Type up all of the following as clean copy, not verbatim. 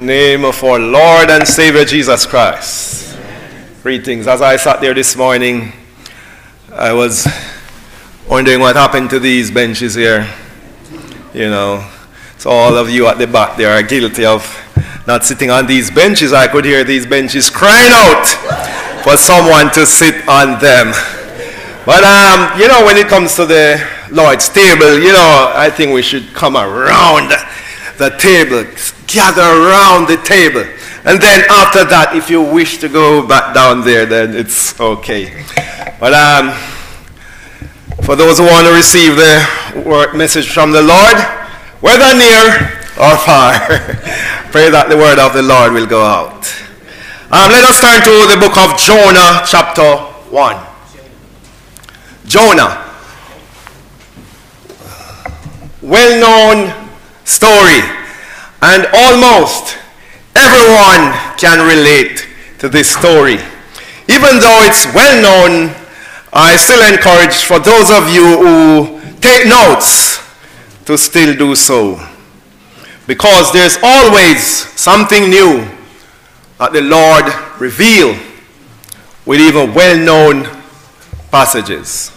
Name of our Lord and Savior Jesus Christ. Greetings. As I sat there this morning, I was wondering what happened to these benches here. You know, so all of you at the back there are guilty of not sitting on these benches. I could hear these benches crying out for someone to sit on them. But you know, when it comes to the Lord's table, you know, I think we should come around the table, gather around the table. And then after that, if you wish to go back down there, then it's okay. But for those who want to receive the message from the Lord, whether near or far, pray that the word of the Lord will go out. Let us turn to the book of Jonah, chapter 1. Jonah. Well-known story, and almost everyone can relate to this story. Even though it's well known, I still encourage for those of you who take notes to still do so, because there's always something new that the Lord reveals with even well-known passages.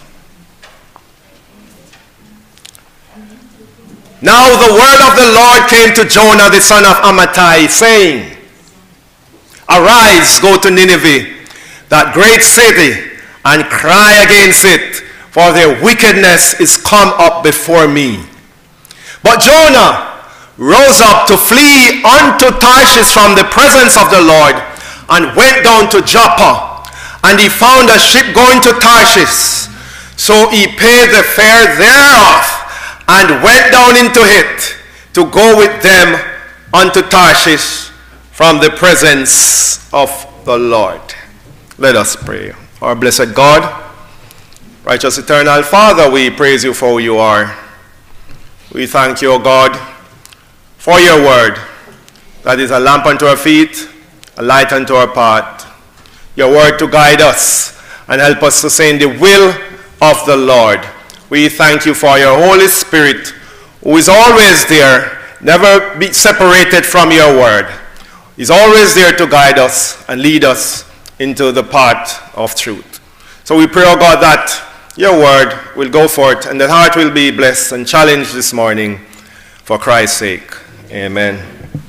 Now the word of the Lord came to Jonah the son of Amittai, saying, Arise, go to Nineveh, that great city, and cry against it, for their wickedness is come up before me. But Jonah rose up to flee unto Tarshish from the presence of the Lord, and went down to Joppa, and he found a ship going to Tarshish. So he paid the fare thereof, and went down into it to go with them unto Tarshish from the presence of the Lord. Let us pray. Our blessed God, righteous eternal Father, we praise you for who you are. We thank you, O God, for your word, that is a lamp unto our feet, a light unto our path. Your word to guide us and help us to say in the will of the Lord. We thank you for your Holy Spirit, who is always there, never be separated from your word. He's always there to guide us and lead us into the path of truth. So we pray, oh God, that your word will go forth and that heart will be blessed and challenged this morning for Christ's sake. Amen.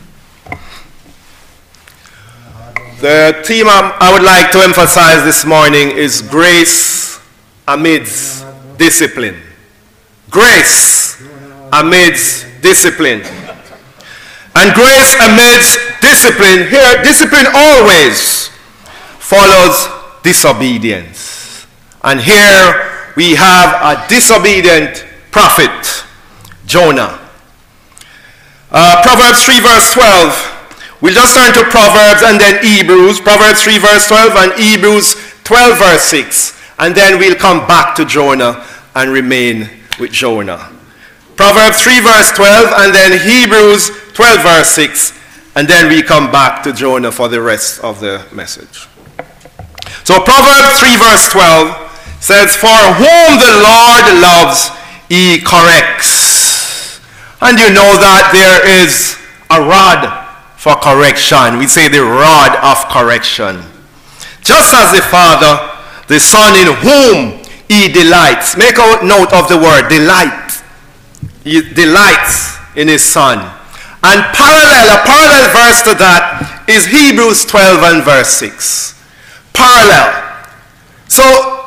The theme I would like to emphasize this morning is grace amidst discipline. Grace amidst discipline. And grace amidst discipline, here, discipline always follows disobedience. And here we have a disobedient prophet, Jonah. Proverbs 3 verse 12. We'll just turn to Proverbs and then Hebrews. Proverbs 3 verse 12 and Hebrews 12 verse 6. And then we'll come back to Jonah and remain with Jonah. Proverbs 3 verse 12 and then Hebrews 12 verse 6. And then we come back to Jonah for the rest of the message. So Proverbs 3 verse 12 says, For whom the Lord loves, he corrects. And you know that there is a rod for correction. We say the rod of correction. Just as the Father, the Son in whom he delights. Make a note of the word delight. He delights in his Son. And a parallel verse to that is Hebrews 12 and verse 6. Parallel. So,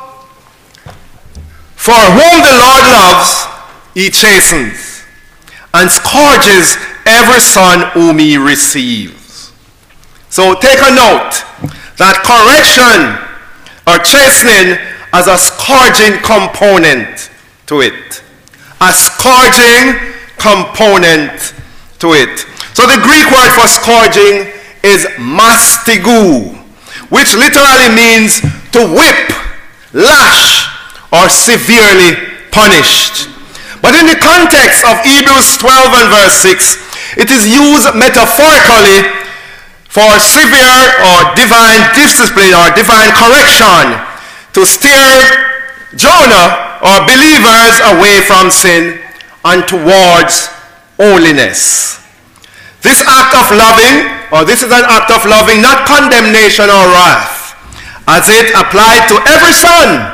for whom the Lord loves, he chastens and scourges every son whom he receives. So take a note that correction or chastening as a scourging component to it. A scourging component to it. So the Greek word for scourging is mastigou, which literally means to whip, lash, or severely punished. But in the context of Hebrews 12 and verse 6, it is used metaphorically for severe or divine discipline or divine correction to steer Jonah or believers away from sin and towards holiness. This act of loving or this is an act of loving, not condemnation or wrath, as it applied to every son.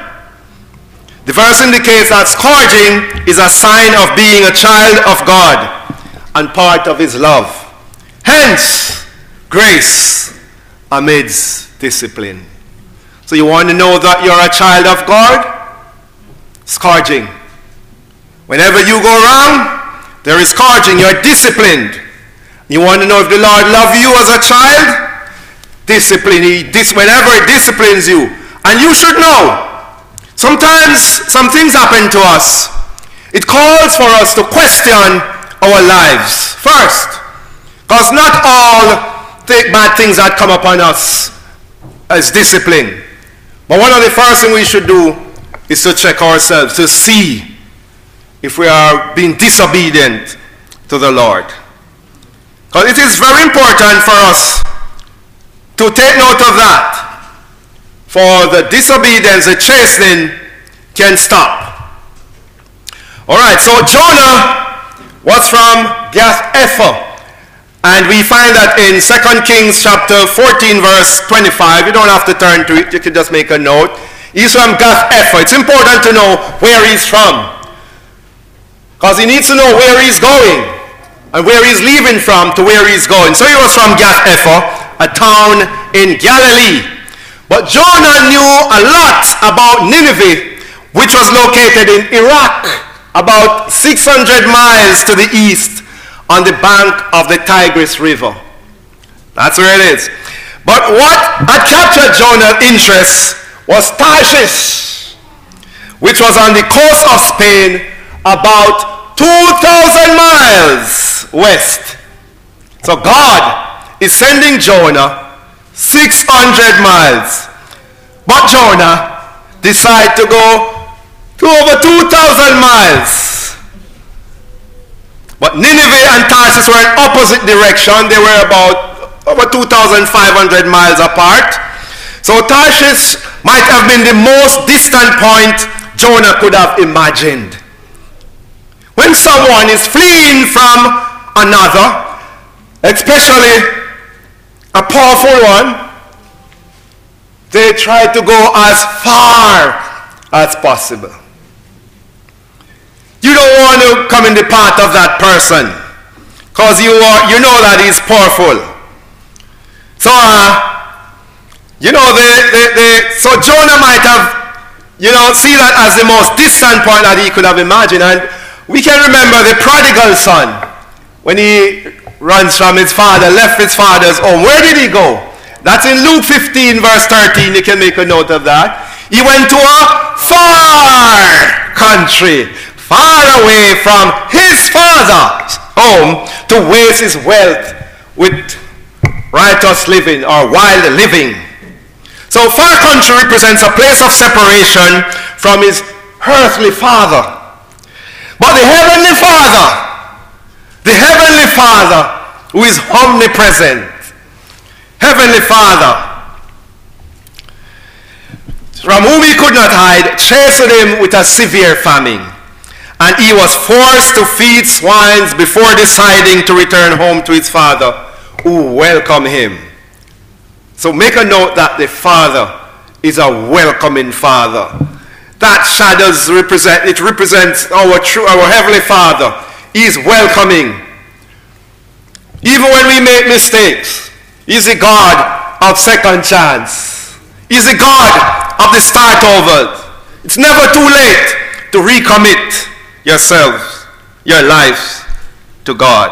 The verse indicates that scourging is a sign of being a child of God and part of his love. Hence, grace amidst discipline. So you want to know that you're a child of God? Scourging. Whenever you go wrong, there is scourging. You're disciplined. You want to know if the Lord loves you as a child? Discipline. Whenever he disciplines you. And you should know, sometimes some things happen to us. It calls for us to question our lives first. Because not all bad things that come upon us is discipline. But one of the first things we should do is to check ourselves, to see if we are being disobedient to the Lord. Because it is very important for us to take note of that. For the disobedience, the chastening can stop. Alright, so Jonah was from Gath-Hepher. And we find that in 2 Kings chapter 14 verse 25. You don't have to turn to it, you can just make a note. He's from Gath-Hepher. It's important to know where he's from. Because he needs to know where he's going and where he's leaving from to where he's going. So he was from Gath-Hepher, a town in Galilee. But Jonah knew a lot about Nineveh, which was located in Iraq, about 600 miles to the east on the bank of the Tigris River. That's where it is. But what had captured Jonah's interest was Tarshish, which was on the coast of Spain, about 2,000 miles west. So God is sending Jonah 600 miles. But Jonah decided to go to over 2,000 miles. But Nineveh and Tarshish were in opposite direction. They were about over 2,500 miles apart. So Tarshish might have been the most distant point Jonah could have imagined. When someone is fleeing from another, especially a powerful one, they try to go as far as possible. You don't want to come in the path of that person because you know that he's powerful. So, so Jonah might have, see that as the most distant point that he could have imagined. And we can remember the prodigal son when he runs from his father, left his father's home. Where did he go? That's in Luke 15 verse 13. You can make a note of that. He went to a far country, far away from his father's home, to waste his wealth with righteous living or wild living. So far country represents a place of separation from his earthly father. But the Heavenly Father who is omnipresent, Heavenly Father, from whom he could not hide, chastened him with a severe famine. And he was forced to feed swines before deciding to return home to his father, who welcomed him. So make a note that the Father is a welcoming Father. That represents our Heavenly Father. He is welcoming. Even when we make mistakes, He's the God of second chance. He's the God of the start over. It's never too late to recommit yourselves, your lives to God.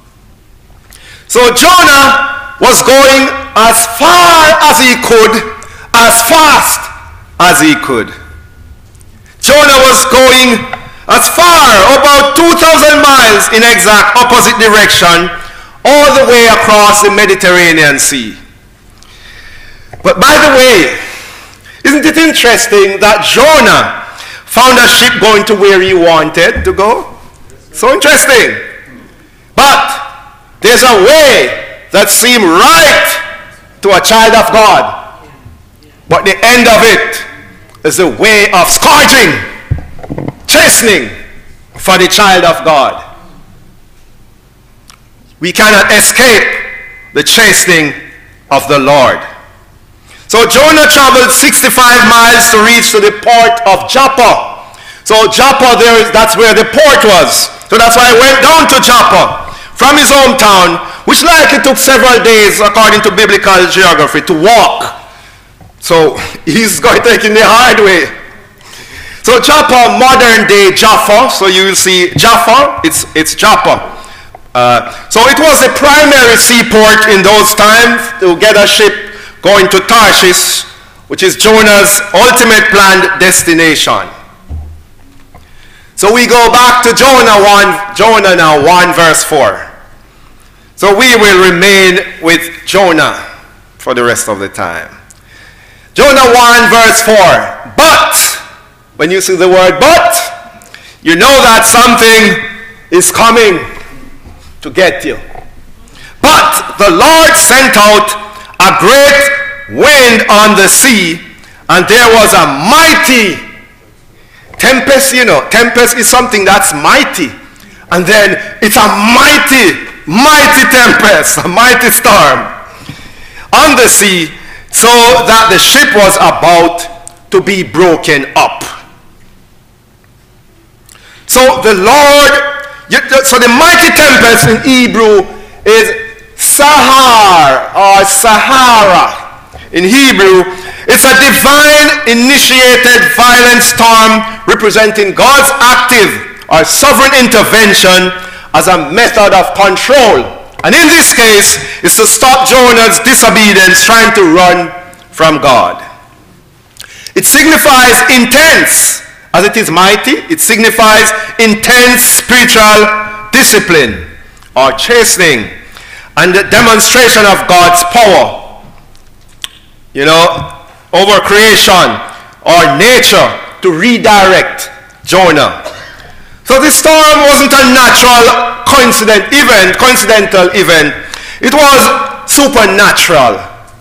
So Jonah was going as far as he could, as fast as he could. Jonah was going as far, about 2,000 miles in exact opposite direction, all the way across the Mediterranean Sea. But by the way, isn't it interesting that Jonah found a ship going to where he wanted to go? So interesting. But there's a way that seemed right to a child of God. But the end of it is a way of scourging, chastening for the child of God. We cannot escape the chastening of the Lord. So Jonah traveled 65 miles to reach to the port of Joppa. So Joppa, that's where the port was. So that's why he went down to Joppa from his hometown, which likely took several days according to biblical geography to walk. So he's going taking the hard way. So Joppa, modern day Jaffa. So you will see Jaffa, it's Joppa. So it was a primary seaport in those times to get a ship going to Tarshish, which is Jonah's ultimate planned destination. So we go back to Jonah now 1 verse 4. So we will remain with Jonah for the rest of the time. Jonah 1 verse 4. But, when you see the word but, you know that something is coming to get you. But the Lord sent out a great wind on the sea, and there was a mighty tempest. You know, tempest is something that's mighty. And then it's a mighty, mighty tempest, a mighty storm on the sea, so that the ship was about to be broken up. So the Lord, so the mighty tempest in Hebrew is Sahar or Sahara in Hebrew. It's a divine initiated violent storm representing God's active or sovereign intervention as a method of control. And in this case, it's to stop Jonah's disobedience trying to run from God. It signifies intense, as it is mighty, it signifies intense spiritual discipline or chastening, and the demonstration of God's power, you know, over creation or nature to redirect Jonah. So this storm wasn't a natural coincidental event. It was supernatural.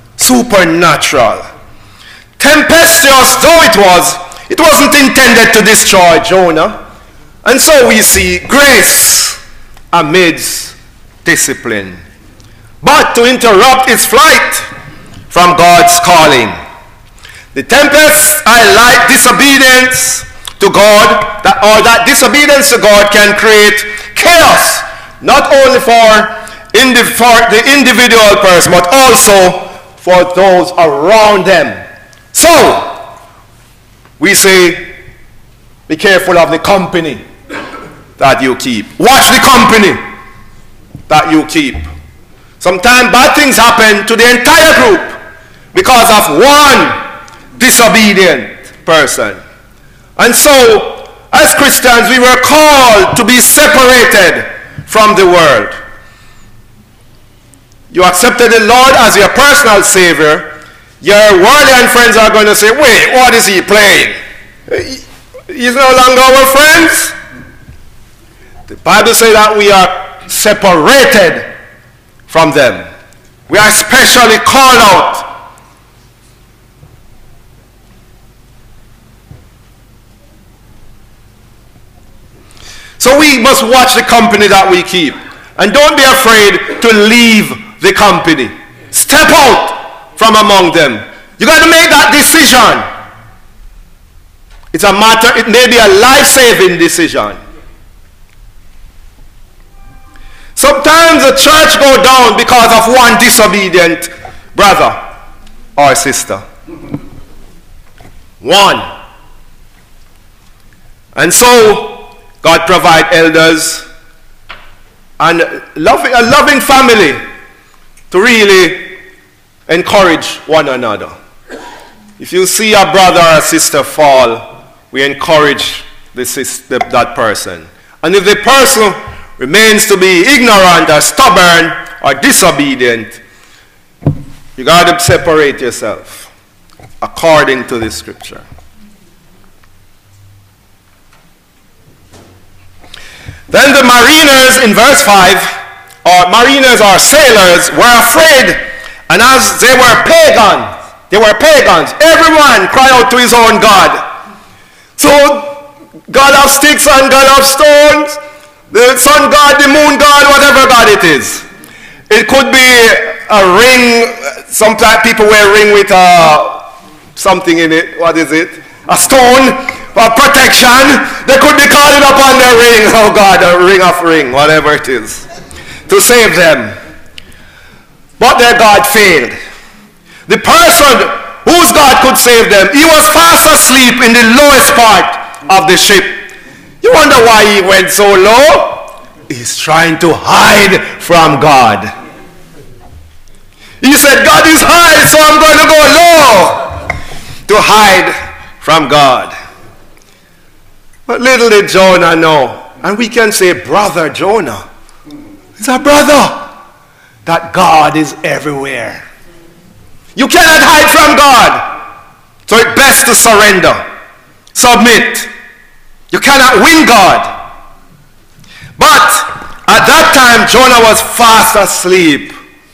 Tempestuous though it wasn't intended to destroy Jonah. And so we see grace amidst discipline, but to interrupt its flight from God's calling. The tempest highlight disobedience to God, that disobedience to God can create chaos, not only for the individual person, but also for those around them. So, we say, be careful of the company that you keep. Watch the company that you keep. Sometimes bad things happen to the entire group because of one disobedient person. And so, as Christians, we were called to be separated from the world. You accepted the Lord as your personal Savior. Your worldly friends are going to say, wait, what is he playing? He's no longer our friends. The Bible says that we are separated from them. We are specially called out. So we must watch the company that we keep. And don't be afraid to leave the company. Step out from among them. You got to make that decision. It's a matter, it may be a life-saving decision. Sometimes the church go down because of one disobedient brother or sister. One. And so God provide elders and a loving family to really encourage one another. If you see a brother or a sister fall, we encourage that person. And if the person remains to be ignorant or stubborn or disobedient, you got to separate yourself according to the scripture. Then the mariners in verse 5, or mariners or sailors, were afraid, and as they were pagans, everyone cried out to his own God. So, God of sticks and God of stones, the sun god, the moon god, whatever god it is. It could be a ring. Some people wear a ring with something in it. What is it? A stone for protection. They could be calling upon their ring. Oh God, a ring of ring, whatever it is, to save them. But their God failed. The person whose God could save them, he was fast asleep in the lowest part of the ship. You wonder why he went so low? He's trying to hide from God. He said, God is high, so I'm going to go low to hide from God. But little did Jonah know, and we can say, brother Jonah, he's a brother, that God is everywhere. You cannot hide from God. So it's best to surrender, submit. You cannot win God. But at that time, Jonah was fast asleep,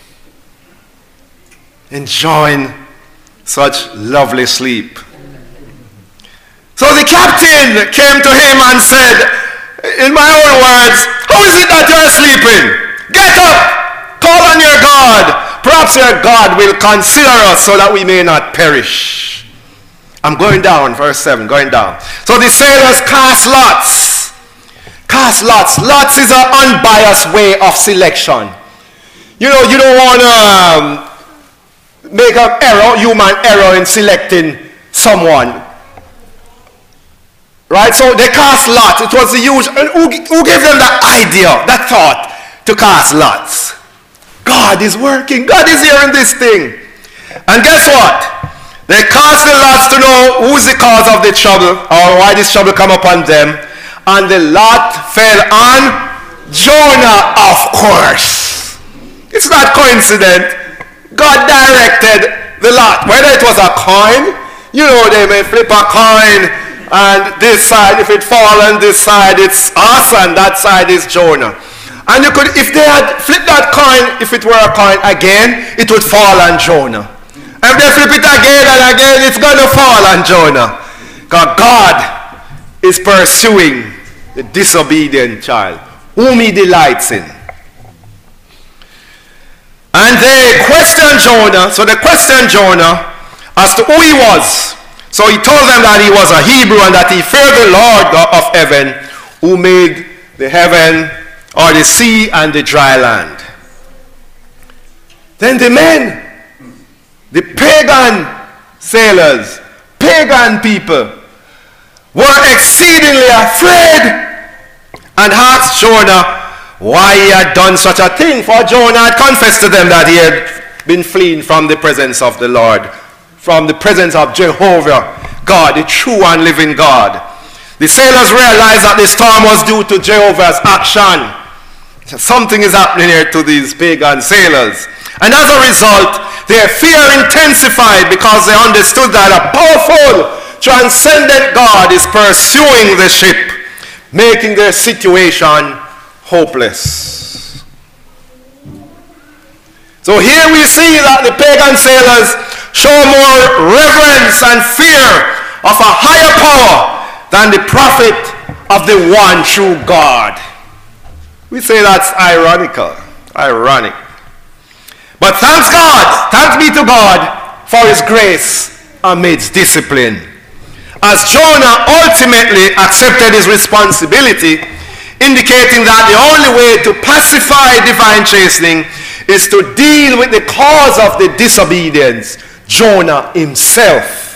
enjoying such lovely sleep. So the captain came to him and said, in my own words, how is it that you're sleeping? Get up, call on your God. Perhaps your God will consider us so that we may not perish. I'm going down, verse 7, going down. So the sailors cast lots. Cast lots. Lots is an unbiased way of selection. You know, you don't want to make an error, human error in selecting someone. Right? So they cast lots. It was the usual. Who gave them that idea, that thought to cast lots? God is working. God is here in this thing. And guess what? They cast the lots to know who's the cause of the trouble or why this trouble come upon them. And the lot fell on Jonah, of course. It's not coincident. God directed the lot. Whether it was a coin, you know, they may flip a coin and this side, if it fall on this side, it's us and that side is Jonah. And you could, if they had flipped that coin, if it were a coin again, it would fall on Jonah. And if they flip it again and again, it's going to fall on Jonah. Because God is pursuing the disobedient child, whom he delights in. And they questioned Jonah. So they questioned Jonah as to who he was. So he told them that he was a Hebrew and that he feared the Lord God of heaven, who made the heaven or the sea and the dry land. Then the men, the pagan sailors, pagan people, were exceedingly afraid and asked Jonah why he had done such a thing. For Jonah had confessed to them that he had been fleeing from the presence of the Lord, from the presence of Jehovah, God, the true and living God. The sailors realized that the storm was due to Jehovah's action. Something is happening here to these pagan sailors. And as a result, their fear intensified because they understood that a powerful, transcendent God is pursuing the ship, making their situation hopeless. So here we see that the pagan sailors show more reverence and fear of a higher power than the prophet of the one true God. We say that's ironical. Ironic. But thanks God, thanks be to God for his grace amidst discipline. As Jonah ultimately accepted his responsibility, indicating that the only way to pacify divine chastening is to deal with the cause of the disobedience, Jonah himself.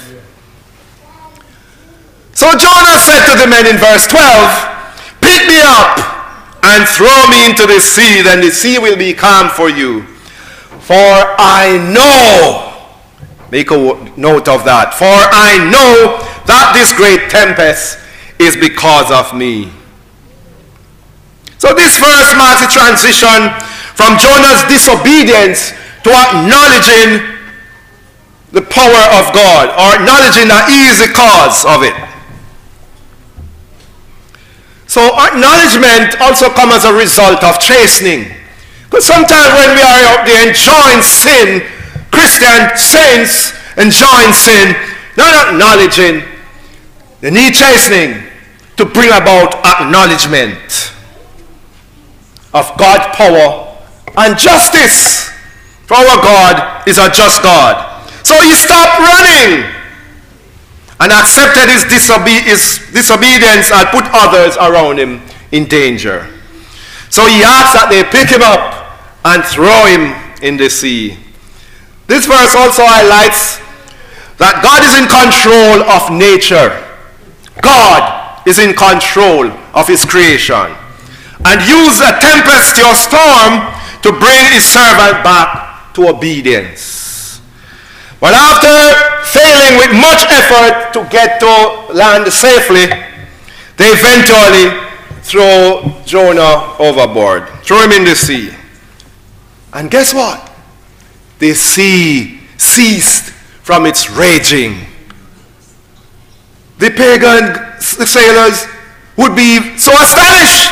So Jonah said to the men in verse 12, pick me up and throw me into the sea, then the sea will be calm for you. For I know, make a note of that, for I know that this great tempest is because of me. So this verse marks a transition from Jonah's disobedience to acknowledging the power of God, or acknowledging that he is the cause of it. So acknowledgement also comes as a result of chastening. Because sometimes when we are out there enjoying sin, Christian saints enjoying sin, not acknowledging, they need chastening to bring about acknowledgement of God's power and justice. For our God is a just God. So he stopped running and accepted his disobedience and put others around him in danger. So he asked that they pick him up and throw him in the sea. This verse also highlights that God is in control of nature. God is in control of his creation and used a tempestuous storm to bring his servant back to obedience. But after failing with much effort to get to land safely, they eventually throw Jonah overboard, throw him in the sea. And guess what? The sea ceased from its raging. The pagan sailors would be so astonished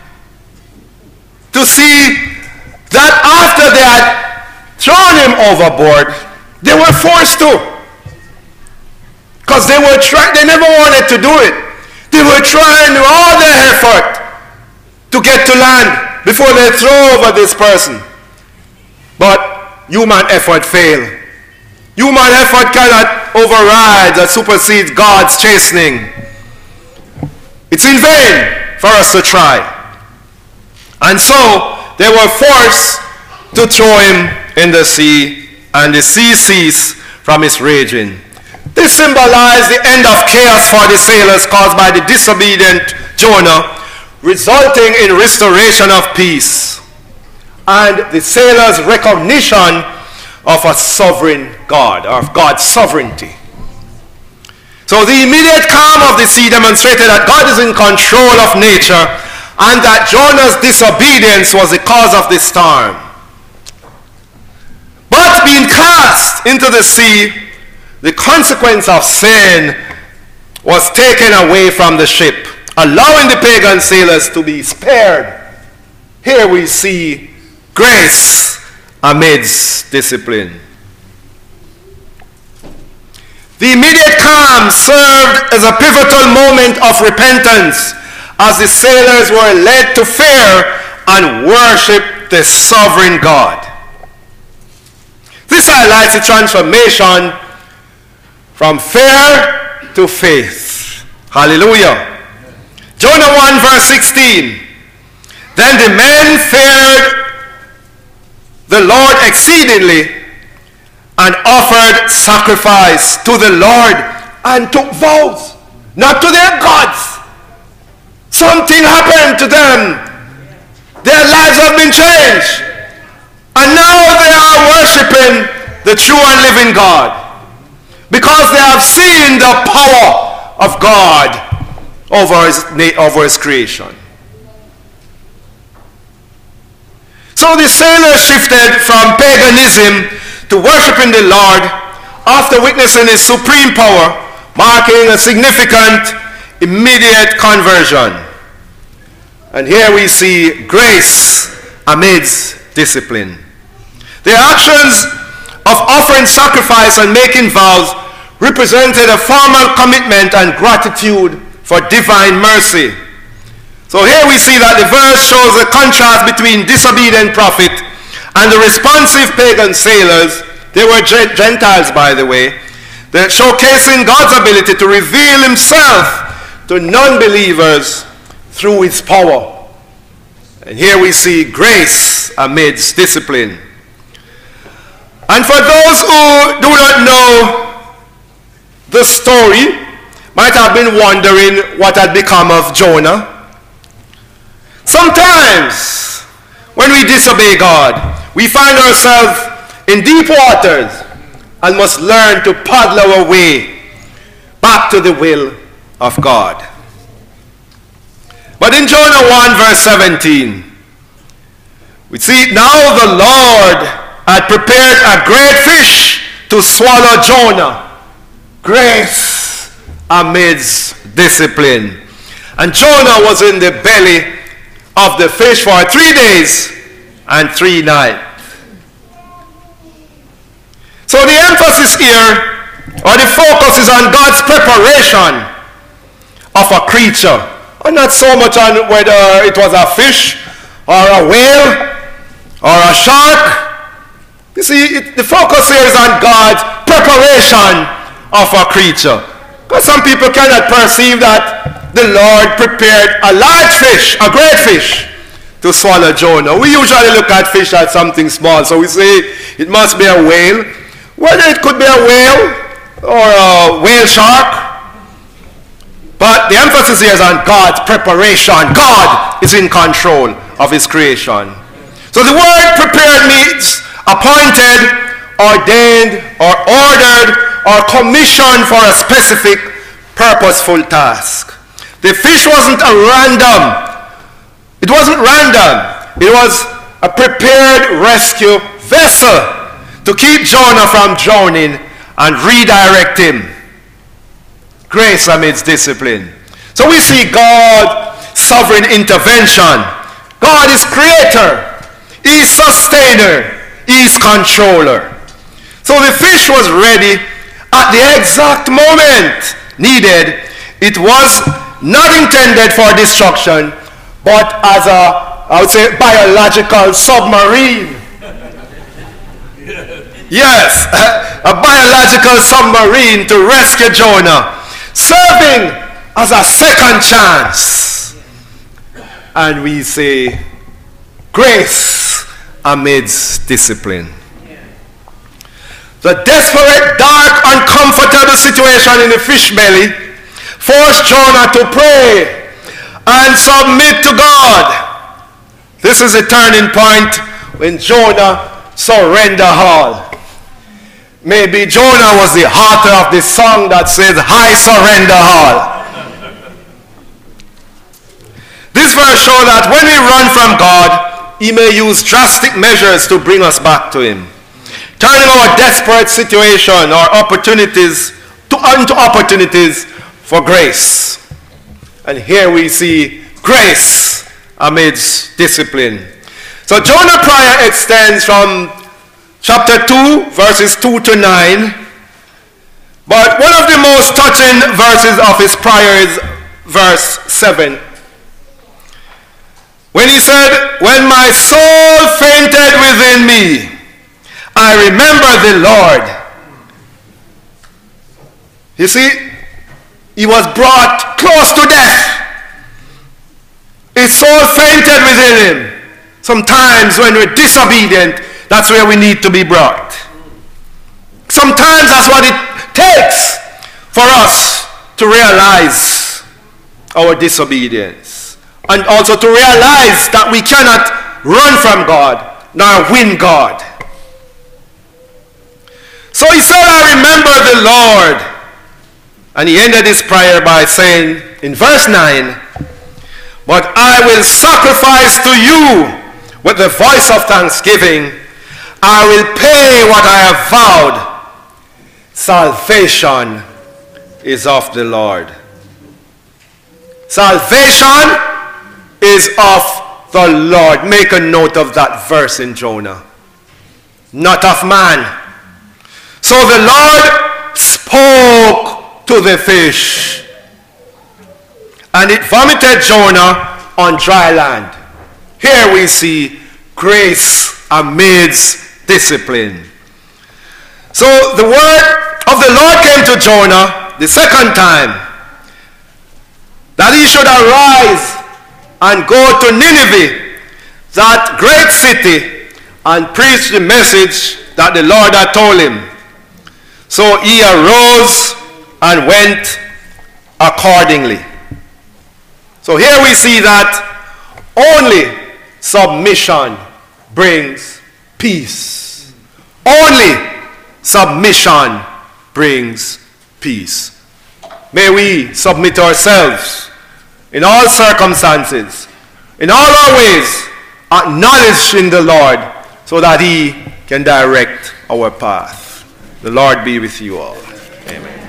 to see that after they had thrown him overboard, they were forced to. Because they never wanted to do it. They were trying with all their effort to get to land before they throw over this person. But human effort failed. Human effort cannot override or supersede God's chastening. It's in vain for us to try. And so they were forced to throw him in the sea, and the sea ceased from its raging. This symbolized the end of chaos for the sailors caused by the disobedient Jonah, resulting in restoration of peace and the sailors' recognition of a sovereign God, of God's sovereignty. So the immediate calm of the sea demonstrated that God is in control of nature and that Jonah's disobedience was the cause of the storm. But being cast into the sea, the consequence of sin was taken away from the ship, allowing the pagan sailors to be spared. Here we see grace amidst discipline. The immediate calm served as a pivotal moment of repentance as the sailors were led to fear and worship the sovereign God. This highlights the transformation from fear to faith. Hallelujah. Jonah 1 verse 16. Then the men feared the Lord exceedingly and offered sacrifice to the Lord and took vows, not to their gods. Something happened to them. Their lives have been changed. And now they are worshiping the true and living God because they have seen the power of God over his creation. So the sailors shifted from paganism to worshiping the Lord after witnessing his supreme power, marking a significant immediate conversion. And here we see grace amidst discipline. Their actions of offering sacrifice and making vows represented a formal commitment and gratitude for divine mercy. So here we see that the verse shows a contrast between disobedient prophet and the responsive pagan sailors. They were Gentiles, by the way. They're showcasing God's ability to reveal himself to non-believers through his power. And here we see grace amidst discipline. And for those who do not know the story, might have been wondering what had become of Jonah. Sometimes, when we disobey God, we find ourselves in deep waters and must learn to paddle our way back to the will of God. But in Jonah 1 verse 17, we see now the Lord had prepared a great fish to swallow Jonah. Grace amidst discipline. And Jonah was in the belly of the fish for 3 days and 3 nights. So the emphasis here, or the focus, is on God's preparation of a creature, and not so much on whether it was a fish or a whale or a shark. You see, the focus here is on God's preparation of a creature. Because some people cannot perceive that the Lord prepared a large fish, a great fish, to swallow Jonah. We usually look at fish as something small, so we say it must be a whale. Whether it could be a whale or a whale shark, but the emphasis here is on God's preparation. God is in control of his creation. So the word prepared means appointed, ordained, or ordered, or commissioned for a specific, purposeful task. The fish wasn't a random. It wasn't random. It was a prepared rescue vessel to keep Jonah from drowning and redirect him. Grace amidst discipline. So we see God's sovereign intervention. God is creator. He is sustainer. He is controller. So the fish was ready at the exact moment needed. It was not intended for destruction, but as I would say, biological submarine. Yes, a biological submarine to rescue Jonah, serving as a second chance. And we say, grace amidst discipline. The desperate, dark, uncomfortable situation in the fish belly forced Jonah to pray and submit to God. This is a turning point when Jonah surrendered all. Maybe Jonah was the author of the song that says, I surrender all. This verse shows that when we run from God, he may use drastic measures to bring us back to him, turning our desperate situation or opportunities into opportunities for grace. And here we see grace amidst discipline. So Jonah's prayer extends from chapter 2, verses 2 to 9. But one of the most touching verses of his prayer is verse 7. When he said, when my soul fainted within me, I remember the Lord. You see, he was brought close to death. His soul fainted within him. Sometimes when we're disobedient, that's where we need to be brought. Sometimes that's what it takes for us to realize our disobedience. And also to realize that we cannot run from God nor win God. So he said, I remember the Lord. And he ended his prayer by saying in verse 9, but I will sacrifice to you with the voice of thanksgiving. I will pay what I have vowed. Salvation is of the Lord. Salvation is of the Lord. Make a note of that verse in Jonah. Not of man. So the Lord spoke to the fish, and it vomited Jonah on dry land. Here we see grace amidst discipline. So the word of the Lord came to Jonah the second time, that he should arise and go to Nineveh, that great city, and preach the message that the Lord had told him. So he arose and went accordingly. So here we see that only submission brings peace. Only submission brings peace. May we submit ourselves in all circumstances, in all our ways, acknowledging the Lord so that he can direct our path. The Lord be with you all. Amen.